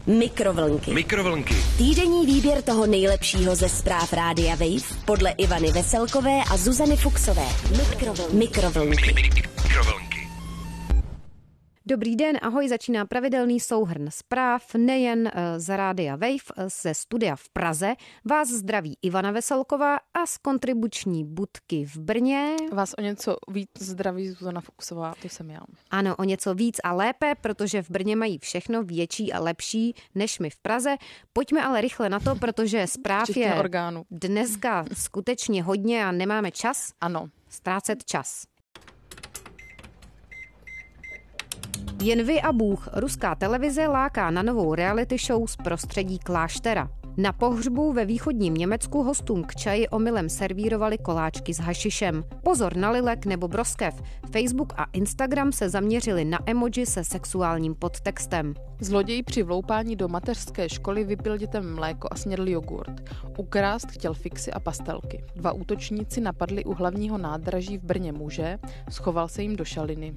Mikrovlnky. Týdenní výběr toho nejlepšího ze zpráv Rádia Wave podle Ivany Veselkové a Zuzany Fuxové. Mikrovlnky. Dobrý den, ahoj, začíná pravidelný souhrn zpráv nejen z Rádia Wave, ze studia v Praze. Vás zdraví Ivana Veselková a z kontribuční budky v Brně. Vás o něco víc zdraví Zuzana Fuxová, to jsem já. Ano, o něco víc a lépe, protože v Brně mají všechno větší a lepší než my v Praze. Pojďme ale rychle na to, protože zpráv je dneska skutečně hodně a nemáme čas. Ano. Ztrácet čas. Jen vy a Bůh. Ruská televize láká na novou reality show z prostředí kláštera. Na pohřbu ve východním Německu hostům k čaji omylem servírovali koláčky s hašišem. Pozor na lilek nebo broskev. Facebook a Instagram se zaměřili na emoji se sexuálním podtextem. Zloděj při vloupání do mateřské školy vypil dětem mléko a snědl jogurt. Ukrást chtěl fixy a pastelky. 2 útočníci napadli u hlavního nádraží v Brně muže, schoval se jim do šaliny.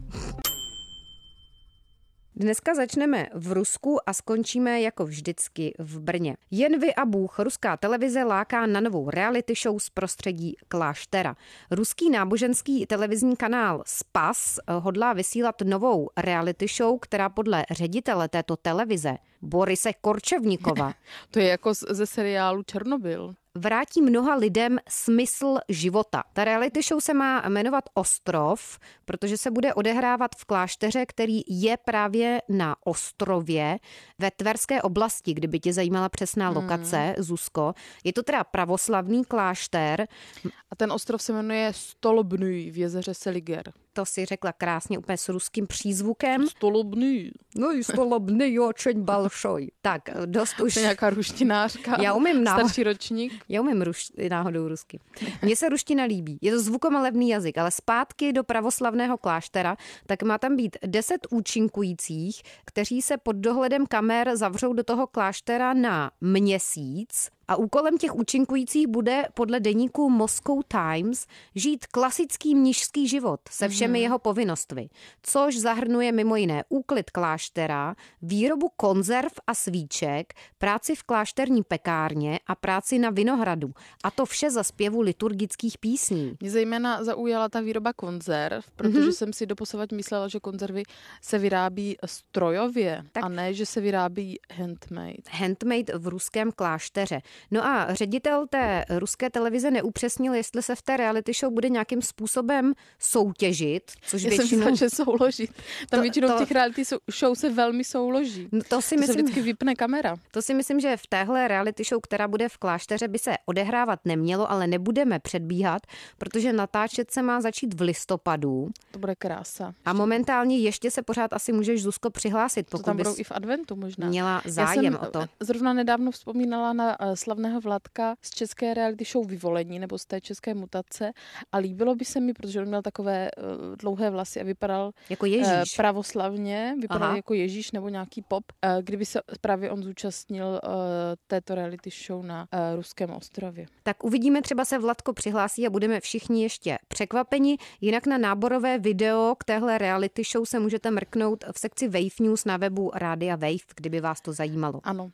Dneska začneme v Rusku a skončíme jako vždycky v Brně. Jen vy a Bůh. Ruská televize láká na novou reality show z prostředí kláštera. Ruský náboženský televizní kanál Spas hodlá vysílat novou reality show, která podle ředitele této televize Borise Korčevníkova to je jako ze seriálu Černobyl. Vrátí mnoha lidem smysl života. Ta reality show se má jmenovat Ostrov, protože se bude odehrávat v klášteře, který je právě na ostrově ve Tverské oblasti, kdyby tě zajímala přesná lokace, Zuzko. Je to teda pravoslavný klášter. A ten ostrov se jmenuje Stolobny v jezeře Seliger. To si řekla krásně, úplně s ruským přízvukem. Stolobny. No i Stolobny, očeň balšoj. Tak, dost už. To je nějaká ruštinářka. Já umím starší ročník. Já umím náhodou rusky. Mně se ruština líbí. Je to zvukomalebný jazyk, ale zpátky do pravoslavného kláštera, tak má tam být 10 účinkujících, kteří se pod dohledem kamer zavřou do toho kláštera na měsíc. A úkolem těch účinkujících bude podle deníku Moscow Times žít klasický mnišský život se všemi jeho povinnostmi, což zahrnuje mimo jiné úklid kláštera, výrobu konzerv a svíček, práci v klášterní pekárně a práci na vinohradu. A to vše za zpěvu liturgických písní. Mě zejména zaujala ta výroba konzerv, protože jsem si doposavad myslela, že konzervy se vyrábí strojově a ne, že se vyrábí handmade. Handmade v ruském klášteře. No a ředitel té ruské televize neupřesnil, jestli se v té reality show bude nějakým způsobem soutěžit, což většinou... jsem myslela, že souložit. Tam většinou v těch reality show se velmi souloží. No to si myslím, se vždycky vypne kamera. To si myslím, že v téhle reality show, která bude v klášteře, by se odehrávat nemělo, ale nebudeme předbíhat, protože natáčet se má začít v listopadu. To bude krása. A momentálně ještě se pořád asi můžeš, Zuzko, přihlásit, pokud to tam budou i v adventu možná. Měla zájem o to. Zrovna nedávno vzpomínala na slavného Vladka z české reality show Vyvolení, nebo z té české mutace, a líbilo by se mi, protože on měl takové dlouhé vlasy a vypadal jako Ježíš. Pravoslavně, vypadal jako Ježíš nebo nějaký pop, kdyby se právě on zúčastnil této reality show na ruském ostrově. Tak uvidíme, třeba se Vladko přihlásí a budeme všichni ještě překvapeni. Jinak na náborové video k téhle reality show se můžete mrknout v sekci Wave News na webu Rádia Wave, kdyby vás to zajímalo. Ano.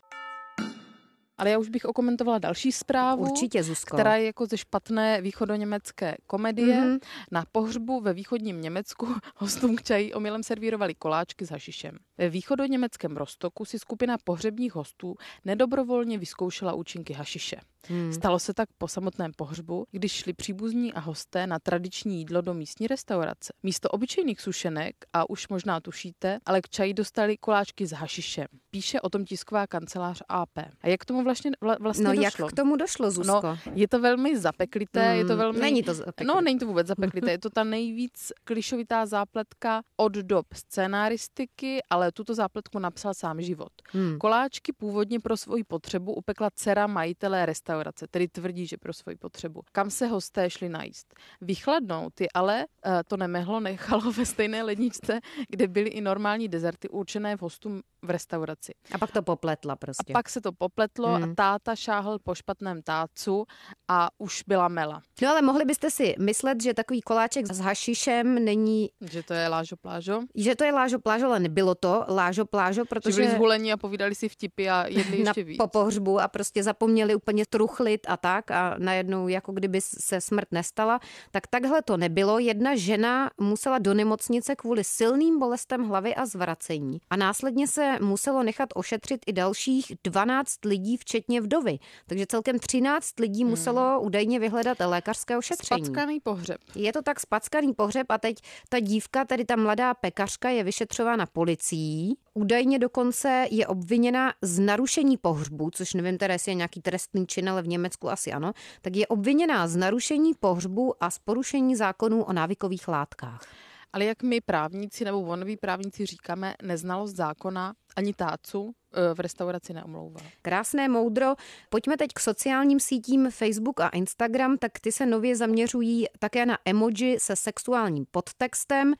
Ale já už bych okomentovala další zprávu, určitě, Zuzko, která je jako ze špatné východoněmecké komedie. Na pohřbu ve východním Německu hostům k čaji omylem servírovali koláčky s hašišem. Ve východoněmeckém Rostoku si skupina pohřebních hostů nedobrovolně vyzkoušela účinky hašiše. Stalo se tak po samotném pohřbu, když šli příbuzní a hosté na tradiční jídlo do místní restaurace. Místo obyčejných sušenek, a už možná tušíte, ale k čaji dostali koláčky s hašišem. Píše o tom tisková kancelář AP. A jak k tomu vlastně došlo? Jak k tomu došlo, Zuzko? No, je to velmi zapeklité, je to velmi... Není to zapeklité. No, není to vůbec zapeklité, je to ta nejvíc klišovitá zápletka od dob scénaristiky, ale tuto zápletku napsal sám život. Koláčky původně pro svoji potřebu upekla dcera majitele restaurace, tedy tvrdí, že pro svoji potřebu. Kam se hosté šli najíst? Vychladnout je ale to nechalo ve stejné ledničce, kde byly i normální dezerty určené hostům v restauraci. A pak to popletla prostě. A pak se to popletlo a táta šáhl po špatném tácu a už byla mela. No ale mohli byste si myslet, že takový koláček s hašišem není... Že to je lážo plážo? Že to je lážo plážo, ale nebylo to lážo plážo, protože... Že byli zhulení a povídali si vtipy a jedli ještě víc. Po pohřbu a prostě zapomněli úplně truchlit a tak a najednou jako kdyby se smrt nestala. Tak takhle to nebylo. Jedna žena musela do nemocnice kvůli silným bolestem hlavy a zvracení. A následně se muselo nechat ošetřit i dalších 12 lidí, včetně vdovy. Takže celkem 13 lidí muselo údajně vyhledat lékařské ošetření. Spackaný pohřeb. Je to tak spackaný pohřeb a teď ta dívka, tedy ta mladá pekařka, je vyšetřována policií. Údajně dokonce je obviněna z narušení pohřbu, což nevím teda, jestli je nějaký trestný čin, ale v Německu asi ano. Tak je obviněná z narušení pohřbu a z porušení zákonů o návykových látkách. Ale jak my právníci nebo vonoví právníci říkáme, neznalost zákona ani tácu v restauraci neomlouvá. Krásné moudro. Pojďme teď k sociálním sítím Facebook a Instagram, tak ty se nově zaměřují také na emoji se sexuálním podtextem.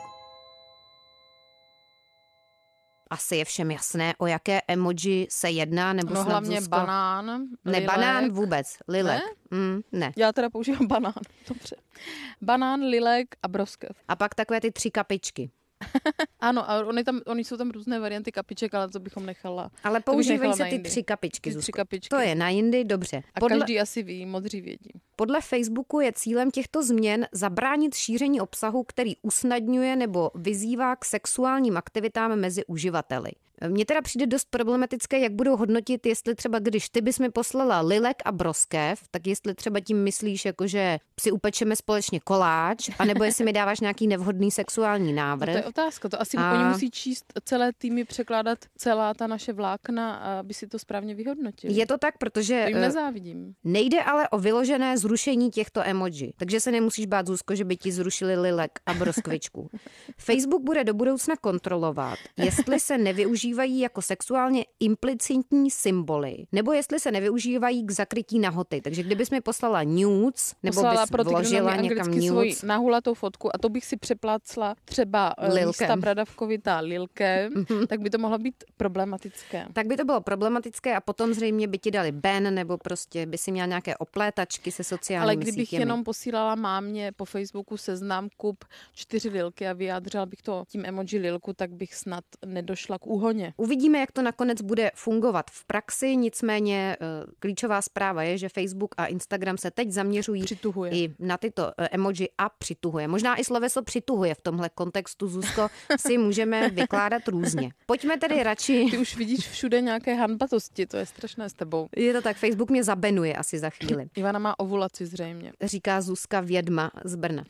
Asi je všem jasné, o jaké emoji se jedná, nebo no snad hlavně Zuzko? Banán, Ne, banán vůbec, lilek. Ne? Ne. Já teda používám banán, dobře. Banán, lilek a broskev. A pak takové ty 3 kapičky. Ano, a oni jsou tam různé varianty kapiček, ale to bychom nechala. Ale používají se ty 3 kapičky, Ty 3 Zuzko. kapičky. To je na jindy, dobře. A každý asi ví, modří vědí. Podle Facebooku je cílem těchto změn zabránit šíření obsahu, který usnadňuje nebo vyzývá k sexuálním aktivitám mezi uživateli. Mně teda přijde dost problematické, jak budou hodnotit, jestli třeba, když ty bys mi poslala lilek a broskev, tak jestli třeba tím myslíš, jakože si upečeme společně koláč, anebo jestli mi dáváš nějaký nevhodný sexuální návrh. No to je otázka, to asi oni musí číst celé týmy, překládat celá ta naše vlákna, aby si to správně vyhodnotili. Je to tak, protože... To jim nezávidím. Nejde ale o vyložené zrušení těchto emoji, takže se nemusíš bát, Zuzko, že by ti zrušili lilek a broskvičku. Facebook bude do budoucna kontrolovat, jestli se nevyužívají jako sexuálně implicitní symboly, nebo jestli se nevyužívají k zakrytí nahoty. Takže kdybys mi poslala nudes, nebo bys vložila někam nudes. Nahulatou fotku a to bych si přeplácla třeba místa bradavkovitá lilkem, tak by to mohlo být problematické. Tak by to bylo problematické a potom zřejmě by ti dali ban, nebo prostě by si měla nějaké oplétačky se sociálními sítěmi. Ale kdybych jenom posílala mámě po Facebooku seznam kup 4 lilky a vyjádřila bych to tím emoji lilku, tak bych snad nedošla k úhoně. Uvidíme, jak to nakonec bude fungovat v praxi, nicméně klíčová zpráva je, že Facebook a Instagram se teď zaměřují i na tyto emoji a přituhuje. Možná i sloveso přituhuje v tomhle kontextu, Zuzko, si můžeme vykládat různě. Pojďme tedy radši... Ty už vidíš všude nějaké hanbatosti, to je strašné s tebou. Je to tak, Facebook mě zabenuje asi za chvíli. Ivana má ovulaci zřejmě. Říká Zuzka Vědma z Brna.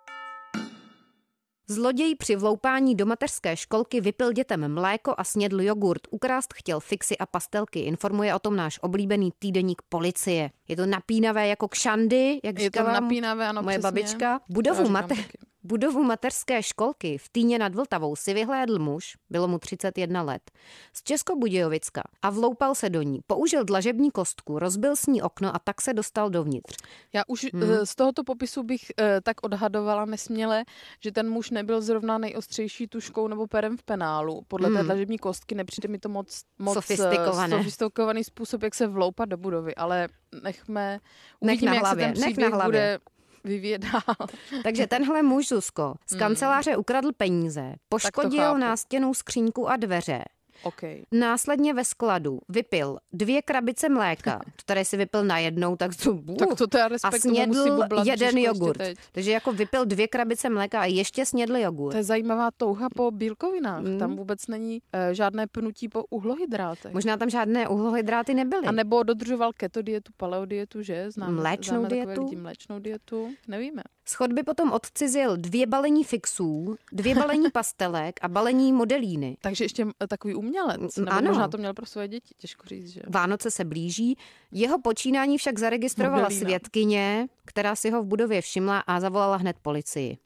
Zloděj při vloupání do mateřské školky vypil dětem mléko a snědl jogurt. Ukrást chtěl fixy a pastelky. Informuje o tom náš oblíbený týdeník Policie. Je to napínavé jako kšandy, jak říkala moje babička. Budovu mateřské školky v Týně nad Vltavou si vyhlédl muž, bylo mu 31 let, z Českobudějovicka a vloupal se do ní. Použil dlažební kostku, rozbil s ní okno a tak se dostal dovnitř. Já už z tohoto popisu bych tak odhadovala nesměle, že ten muž nebyl zrovna nejostřejší tuškou nebo perem v penálu. Podle té dlažební kostky nepřijde mi to moc sofistikovaný způsob, jak se vloupat do budovy, ale uvidíme, jak se ten příběh bude vyvíjet dál. Takže tenhle muž, Zuzko, z kanceláře ukradl peníze, poškodil nástěnnou skříňku a dveře. Okay. Následně ve skladu vypil 2 krabice mléka, které si vypil najednou, tak to já a snědl 1 jogurt. Takže jako vypil 2 krabice mléka a ještě snědl jogurt. To je zajímavá touha po bílkovinách. Tam vůbec není žádné pnutí po uhlohydrátech. Možná tam žádné uhlohydráty nebyly. A nebo dodržoval keto dietu, paleo dietu, že? Mléčnou dietu. Nevíme. Z chodby potom odcizil 2 balení fixů, 2 balení pastelek a balení modelíny. Takže ještě takový umělec. Nebo ano. Možná to měl pro své děti, těžko říct, že? Vánoce se blíží. Jeho počínání však zaregistrovala svědkyně, která si ho v budově všimla a zavolala hned policii.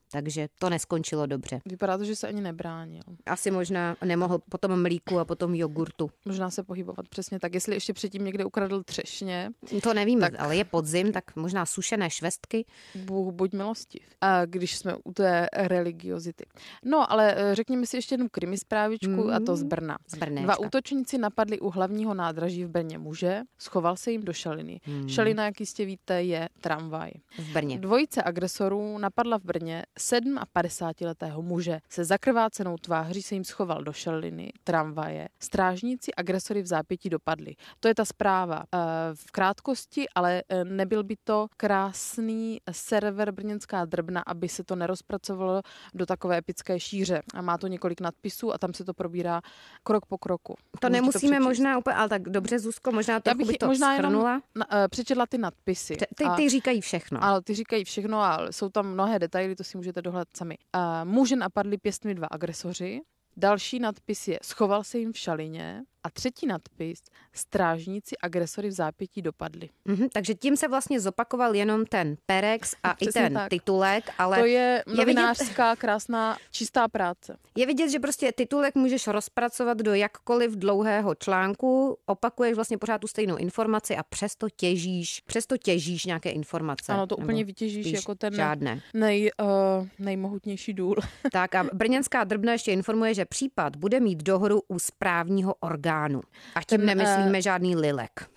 takže to neskončilo dobře. Vypadá to, že se ani nebránil. Asi možná nemohl potom mlíku a potom jogurtu. Možná se pohybovat přesně tak. Jestli ještě předtím někde ukradl třešně. To nevíme, ale je podzim, tak možná sušené švestky. Bůh buď milostiv. A když jsme u té religiozity. No, ale řekněme si ještě jednu krimi zprávičku a to z Brna. Dva útočníci napadli u hlavního nádraží v Brně muže, schoval se jim do šaliny. Šalina, jak jistě víte, je tramvaj. V Brně. Dvojice agresorů napadla v Brně 57letého muže. Se zakrvácenou tváří se jim schoval do šaliny tramvaje. Strážníci agresory v zápětí dopadli. To je ta zpráva. V krátkosti, ale nebyl by to krásný server Brněnská drbna, aby se to nerozpracovalo do takové epické šíře. A má to několik nadpisů a tam se to probírá krok po kroku. To nemusíme možná úplně, ale tak dobře, Zuzko, možná to bych to shrnula. Přečetla ty nadpisy. Ty říkají všechno. Ano, ty říkají všechno a jsou tam mnohé detaily, to si můžete dohledat sami. Muže napadli pěstmi 2 agresoři. Další nadpis je schoval se jim v šalině. A třetí nadpis, strážníci agresory v zápětí dopadli. Takže tím se vlastně zopakoval jenom ten perex a i ten tak. Titulek, ale... To je novinářská, krásná, čistá práce. Je vidět, že prostě titulek můžeš rozpracovat do jakkoliv dlouhého článku, opakuješ vlastně pořád tu stejnou informaci a přesto těžíš nějaké informace. Ano, to úplně vytěžíš jako ten žádné. Nejmohutnější důl. Tak a Brněnská drbna ještě informuje, že případ bude mít dohru u správního orgánu. A tím nemyslíme žádný lilek.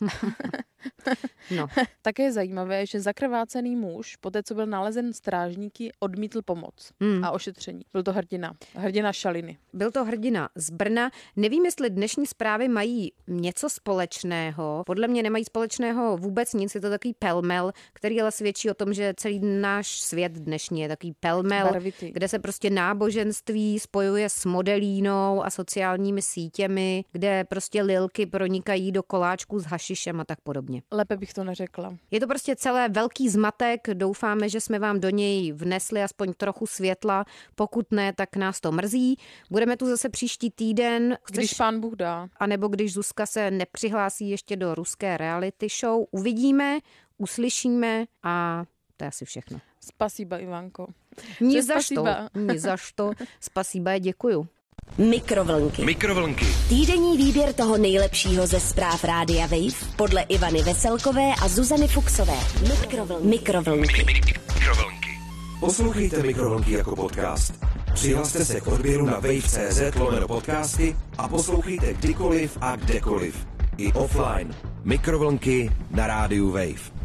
No. Také je zajímavé, že zakrvácený muž, poté co byl nalezen strážníky, odmítl pomoc a ošetření. Byl to hrdina šaliny. Byl to hrdina z Brna. Nevím, jestli dnešní zprávy mají něco společného. Podle mě nemají společného vůbec nic. Je to takový pelmel, který ale svědčí o tom, že celý náš svět dnešní je takový pelmel, barvitý, kde se prostě náboženství spojuje s modelínou a sociálními sítěmi, kde prostě lilky pronikají do koláčků s hašišem a tak podobně. Lépe bych to neřekla. Je to prostě celé velký zmatek, doufáme, že jsme vám do něj vnesli aspoň trochu světla, pokud ne, tak nás to mrzí. Budeme tu zase příští týden. Když pán Bůh dá. A nebo když Zuzka se nepřihlásí ještě do ruské reality show. Uvidíme, uslyšíme a to je asi všechno. Spasíba, Ivanko. Ni za što. Spasíba, děkuju. Mikrovlnky. Týdenní výběr toho nejlepšího ze zpráv Rádia Wave podle Ivany Veselkové a Zuzany Fuksové. Mikrovlnky. Poslouchejte Mikrovlnky jako podcast. Přihlaste se k odběru na wave.cz/podcasty a poslouchejte kdykoliv a kdekoliv. I offline. Mikrovlnky na rádiu Wave.